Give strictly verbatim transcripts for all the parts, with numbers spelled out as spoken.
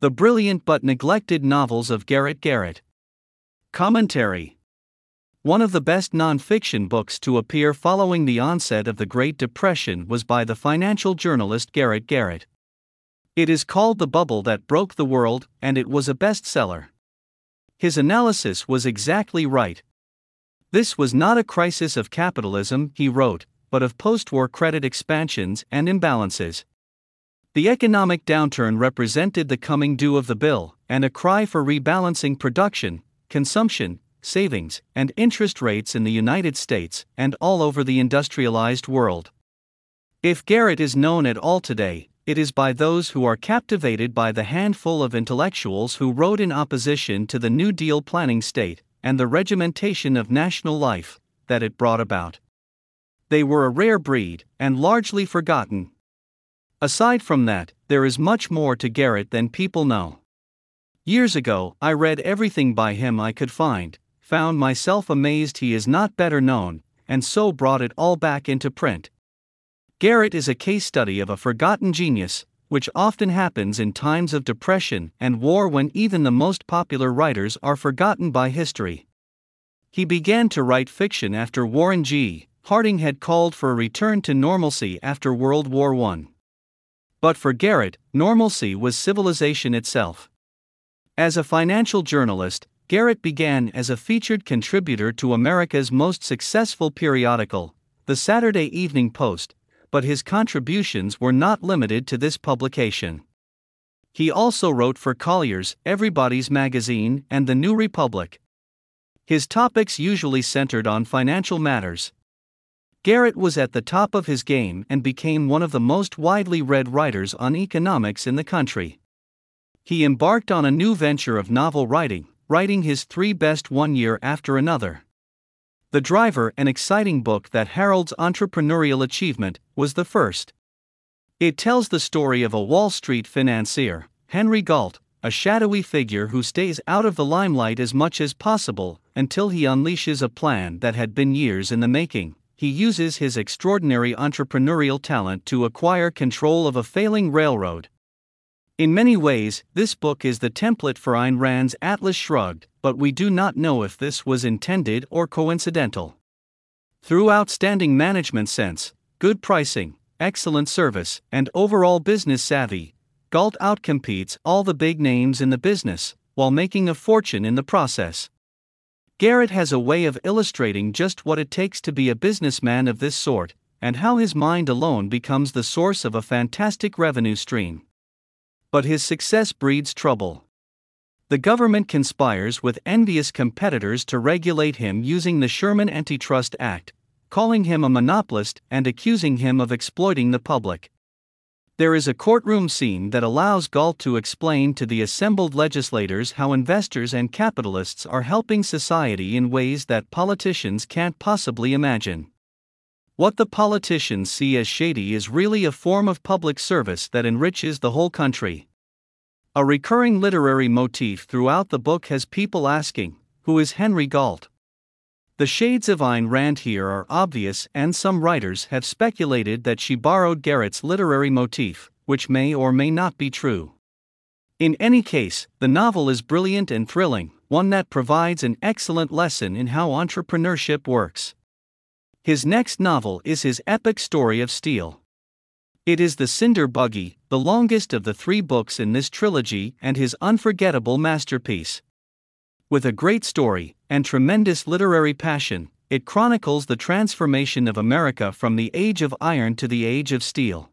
The Brilliant but Neglected Novels of Garrett Garrett. Commentary. One of the best non-fiction books to appear following the onset of the Great Depression was by the financial journalist Garrett Garrett. It is called The Bubble That Broke the World, and it was a bestseller. His analysis was exactly right. This was not a crisis of capitalism, he wrote, but of post-war credit expansions and imbalances. The economic downturn represented the coming due of the bill, and a cry for rebalancing production, consumption, savings, and interest rates in the United States and all over the industrialized world. If Garrett is known at all today, it is by those who are captivated by the handful of intellectuals who wrote in opposition to the New Deal planning state and the regimentation of national life that it brought about. They were a rare breed, and largely forgotten. Aside from that, there is much more to Garrett than people know. Years ago, I read everything by him I could find, found myself amazed he is not better known, and so brought it all back into print. Garrett is a case study of a forgotten genius, which often happens in times of depression and war when even the most popular writers are forgotten by history. He began to write fiction after Warren G. Harding had called for a return to normalcy after World War One. But for Garrett, normalcy was civilization itself. As a financial journalist, Garrett began as a featured contributor to America's most successful periodical, the Saturday Evening Post, but his contributions were not limited to this publication. He also wrote for Collier's, Everybody's Magazine, and The New Republic. His topics usually centered on financial matters. Garrett was at the top of his game and became one of the most widely read writers on economics in the country. He embarked on a new venture of novel writing, writing his three best one year after another. The Driver, an exciting book that heralds entrepreneurial achievement, was the first. It tells the story of a Wall Street financier, Henry Galt, a shadowy figure who stays out of the limelight as much as possible until he unleashes a plan that had been years in the making. He uses his extraordinary entrepreneurial talent to acquire control of a failing railroad. In many ways, this book is the template for Ayn Rand's Atlas Shrugged, but we do not know if this was intended or coincidental. Through outstanding management sense, good pricing, excellent service, and overall business savvy, Galt outcompetes all the big names in the business, while making a fortune in the process. Garrett has a way of illustrating just what it takes to be a businessman of this sort, and how his mind alone becomes the source of a fantastic revenue stream. But his success breeds trouble. The government conspires with envious competitors to regulate him using the Sherman Antitrust Act, calling him a monopolist and accusing him of exploiting the public. There is a courtroom scene that allows Galt to explain to the assembled legislators how investors and capitalists are helping society in ways that politicians can't possibly imagine. What the politicians see as shady is really a form of public service that enriches the whole country. A recurring literary motif throughout the book has people asking, who is Henry Galt? The shades of Ayn Rand here are obvious, and some writers have speculated that she borrowed Garrett's literary motif, which may or may not be true. In any case, the novel is brilliant and thrilling, one that provides an excellent lesson in how entrepreneurship works. His next novel is his epic story of steel. It is The Cinder Buggy, the longest of the three books in this trilogy and his unforgettable masterpiece. With a great story and tremendous literary passion, it chronicles the transformation of America from the age of iron to the age of steel.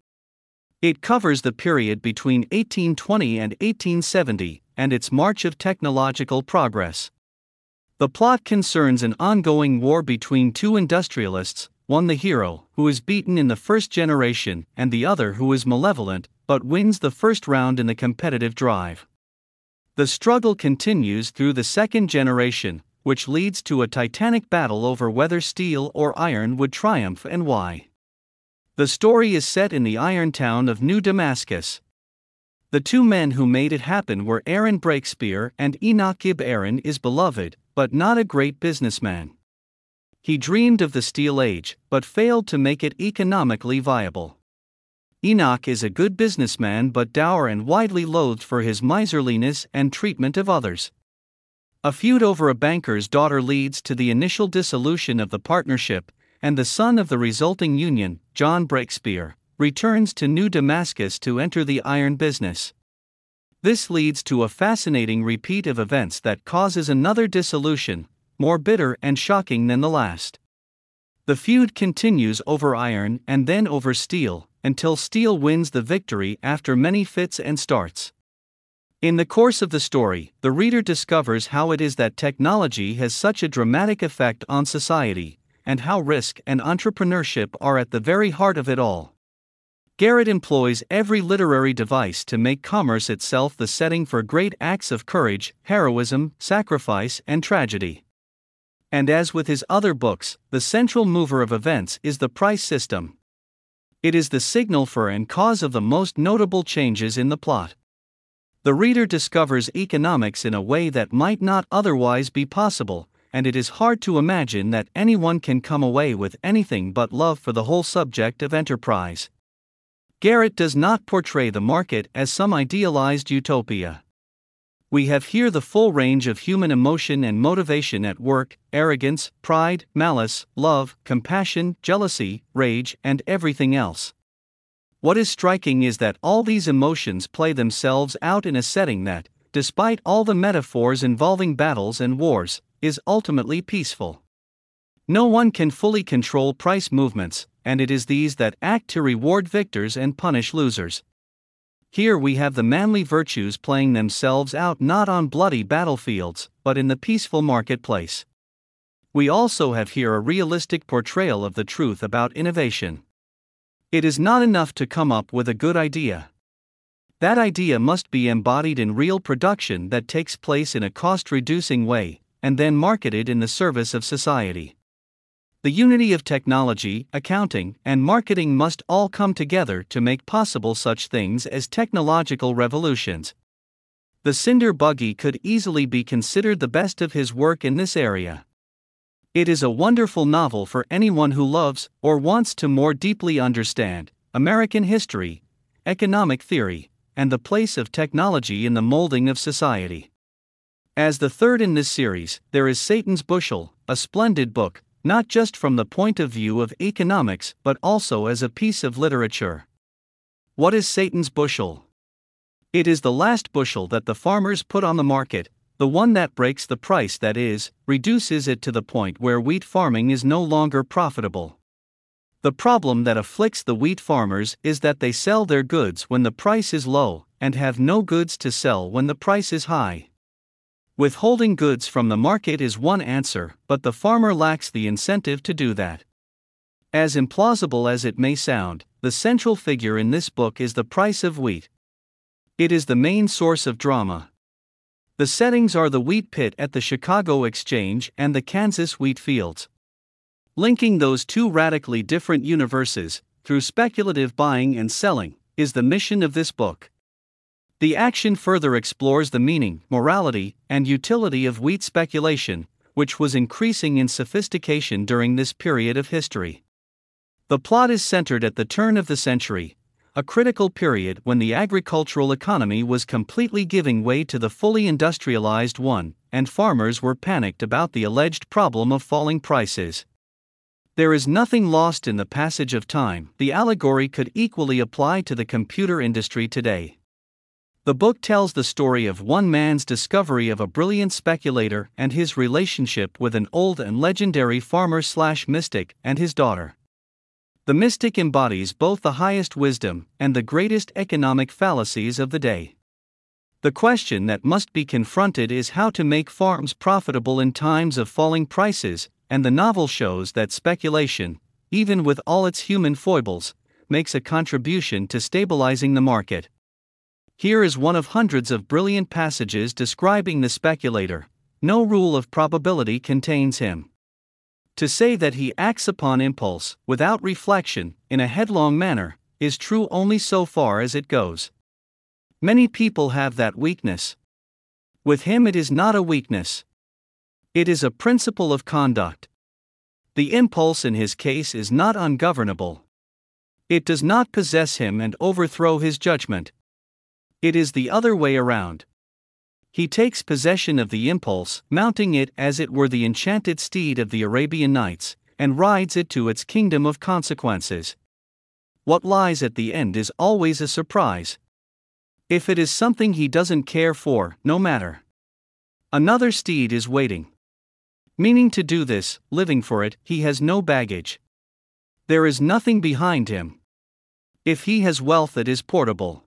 It covers the period between eighteen twenty and eighteen seventy, and its march of technological progress. The plot concerns an ongoing war between two industrialists, one the hero, who is beaten in the first generation, and the other who is malevolent, but wins the first round in the competitive drive. The struggle continues through the second generation, which leads to a titanic battle over whether steel or iron would triumph and why. The story is set in the iron town of New Damascus. The two men who made it happen were Aaron Breakspear, and Enoch Gibb. Aaron is beloved, but not a great businessman. He dreamed of the steel age, but failed to make it economically viable. Enoch is a good businessman but dour and widely loathed for his miserliness and treatment of others. A feud over a banker's daughter leads to the initial dissolution of the partnership, and the son of the resulting union, John Breakspear, returns to New Damascus to enter the iron business. This leads to a fascinating repeat of events that causes another dissolution, more bitter and shocking than the last. The feud continues over iron and then over steel, until steel wins the victory after many fits and starts. In the course of the story, the reader discovers how it is that technology has such a dramatic effect on society, and how risk and entrepreneurship are at the very heart of it all. Garrett employs every literary device to make commerce itself the setting for great acts of courage, heroism, sacrifice, and tragedy. And as with his other books, the central mover of events is the price system. It is the signal for and cause of the most notable changes in the plot. The reader discovers economics in a way that might not otherwise be possible, and it is hard to imagine that anyone can come away with anything but love for the whole subject of enterprise. Garrett does not portray the market as some idealized utopia. We have here the full range of human emotion and motivation at work: arrogance, pride, malice, love, compassion, jealousy, rage, and everything else. What is striking is that all these emotions play themselves out in a setting that, despite all the metaphors involving battles and wars, is ultimately peaceful. No one can fully control price movements, and it is these that act to reward victors and punish losers. Here we have the manly virtues playing themselves out not on bloody battlefields, but in the peaceful marketplace. We also have here a realistic portrayal of the truth about innovation. It is not enough to come up with a good idea. That idea must be embodied in real production that takes place in a cost-reducing way, and then marketed in the service of society. The unity of technology, accounting, and marketing must all come together to make possible such things as technological revolutions. The Cinder Buggy could easily be considered the best of his work in this area. It is a wonderful novel for anyone who loves, or wants to more deeply understand, American history, economic theory, and the place of technology in the molding of society. As the third in this series, there is Satan's Bushel, a splendid book, not just from the point of view of economics but also as a piece of literature. What is Satan's Bushel? It is the last bushel that the farmers put on the market, the one that breaks the price, that is, reduces it to the point where wheat farming is no longer profitable. The problem that afflicts the wheat farmers is that they sell their goods when the price is low, and have no goods to sell when the price is high. Withholding goods from the market is one answer, but the farmer lacks the incentive to do that. As implausible as it may sound, the central figure in this book is the price of wheat. It is the main source of drama. The settings are the wheat pit at the Chicago Exchange and the Kansas wheat fields. Linking those two radically different universes, through speculative buying and selling, is the mission of this book. The action further explores the meaning, morality, and utility of wheat speculation, which was increasing in sophistication during this period of history. The plot is centered at the turn of the century, a critical period when the agricultural economy was completely giving way to the fully industrialized one, and farmers were panicked about the alleged problem of falling prices. There is nothing lost in the passage of time. The allegory could equally apply to the computer industry today. The book tells the story of one man's discovery of a brilliant speculator and his relationship with an old and legendary farmer-slash-mystic and his daughter. The mystic embodies both the highest wisdom and the greatest economic fallacies of the day. The question that must be confronted is how to make farms profitable in times of falling prices, and the novel shows that speculation, even with all its human foibles, makes a contribution to stabilizing the market. Here is one of hundreds of brilliant passages describing the speculator. No rule of probability contains him. To say that he acts upon impulse, without reflection, in a headlong manner, is true only so far as it goes. Many people have that weakness. With him it is not a weakness. It is a principle of conduct. The impulse in his case is not ungovernable. It does not possess him and overthrow his judgment. It is the other way around. He takes possession of the impulse, mounting it as it were the enchanted steed of the Arabian Nights, and rides it to its kingdom of consequences. What lies at the end is always a surprise. If it is something he doesn't care for, no matter. Another steed is waiting. Meaning to do this, living for it, he has no baggage. There is nothing behind him. If he has wealth, it is portable.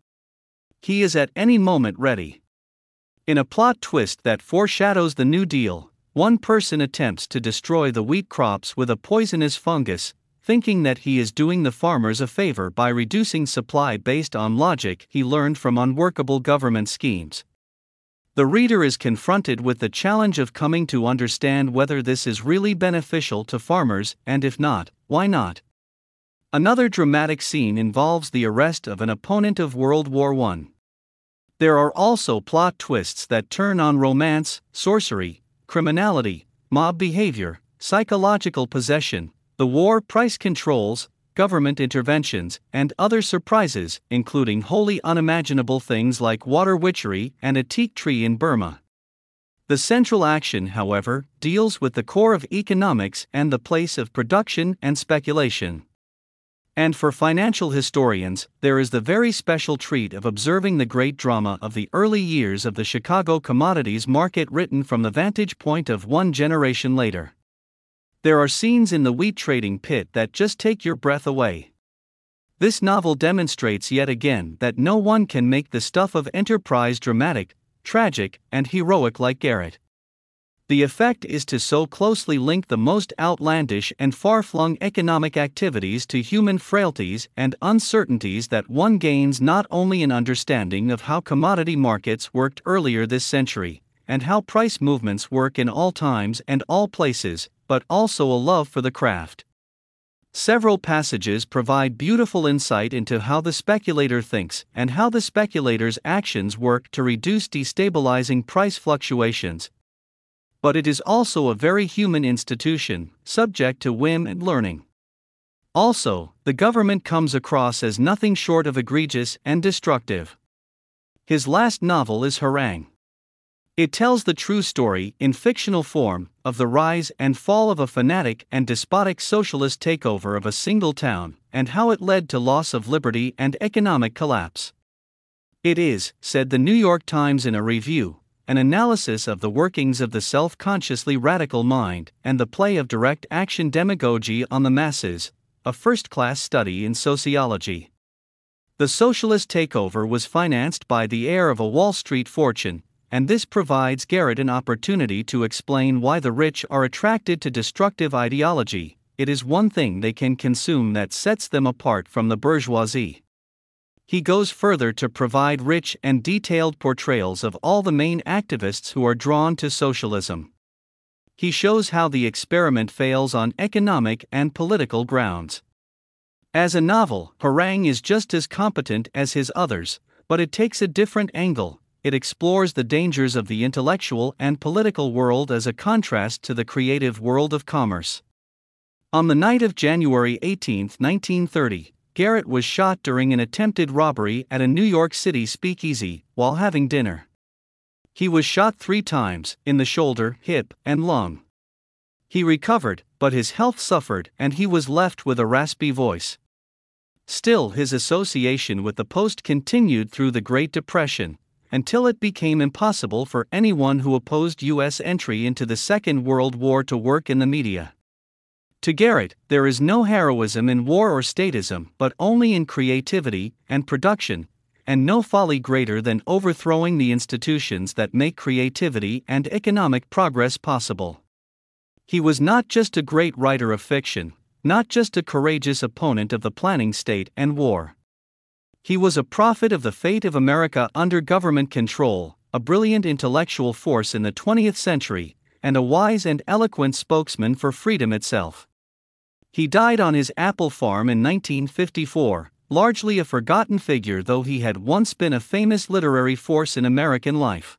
He is at any moment ready. In a plot twist that foreshadows the New Deal, one person attempts to destroy the wheat crops with a poisonous fungus, thinking that he is doing the farmers a favor by reducing supply based on logic he learned from unworkable government schemes. The reader is confronted with the challenge of coming to understand whether this is really beneficial to farmers, and if not, why not? Another dramatic scene involves the arrest of an opponent of World War One. There are also plot twists that turn on romance, sorcery, criminality, mob behavior, psychological possession, the war, price controls, government interventions, and other surprises, including wholly unimaginable things like water witchery and a teak tree in Burma. The central action, however, deals with the core of economics and the place of production and speculation. And for financial historians, there is the very special treat of observing the great drama of the early years of the Chicago commodities market written from the vantage point of one generation later. There are scenes in the wheat trading pit that just take your breath away. This novel demonstrates yet again that no one can make the stuff of enterprise dramatic, tragic, and heroic like Garrett. The effect is to so closely link the most outlandish and far-flung economic activities to human frailties and uncertainties that one gains not only an understanding of how commodity markets worked earlier this century, and how price movements work in all times and all places, but also a love for the craft. Several passages provide beautiful insight into how the speculator thinks and how the speculator's actions work to reduce destabilizing price fluctuations. But it is also a very human institution, subject to whim and learning. Also, the government comes across as nothing short of egregious and destructive. His last novel is Harangue. It tells the true story, in fictional form, of the rise and fall of a fanatic and despotic socialist takeover of a single town, and how it led to loss of liberty and economic collapse. It is, said the New York Times in a review, an analysis of the workings of the self-consciously radical mind and the play of direct action demagogy on the masses, a first-class study in sociology. The socialist takeover was financed by the heir of a Wall Street fortune, and this provides Garrett an opportunity to explain why the rich are attracted to destructive ideology. It is one thing they can consume that sets them apart from the bourgeoisie. He goes further to provide rich and detailed portrayals of all the main activists who are drawn to socialism. He shows how the experiment fails on economic and political grounds. As a novel, Harangue is just as competent as his others, but it takes a different angle. It explores the dangers of the intellectual and political world as a contrast to the creative world of commerce. On the night of January eighteenth, nineteen thirty, Garrett was shot during an attempted robbery at a New York City speakeasy while having dinner. He was shot three times, in the shoulder, hip, and lung. He recovered, but his health suffered and he was left with a raspy voice. Still, his association with the Post continued through the Great Depression, until it became impossible for anyone who opposed U S entry into the Second World War to work in the media. To Garrett, there is no heroism in war or statism, but only in creativity and production, and no folly greater than overthrowing the institutions that make creativity and economic progress possible. He was not just a great writer of fiction, not just a courageous opponent of the planning state and war. He was a prophet of the fate of America under government control, a brilliant intellectual force in the twentieth century, and a wise and eloquent spokesman for freedom itself. He died on his apple farm in nineteen fifty-four, largely a forgotten figure though he had once been a famous literary force in American life.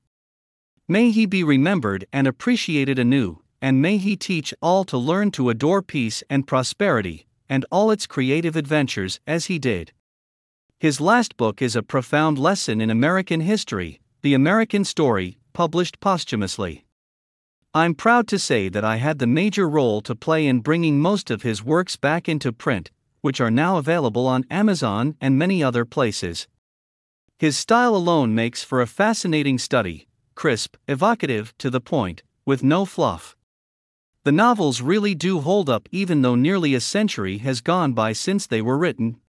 May he be remembered and appreciated anew, and may he teach all to learn to adore peace and prosperity, and all its creative adventures as he did. His last book is a profound lesson in American history, The American Story, published posthumously. I'm proud to say that I had the major role to play in bringing most of his works back into print, which are now available on Amazon and many other places. His style alone makes for a fascinating study, crisp, evocative, to the point, with no fluff. The novels really do hold up even though nearly a century has gone by since they were written.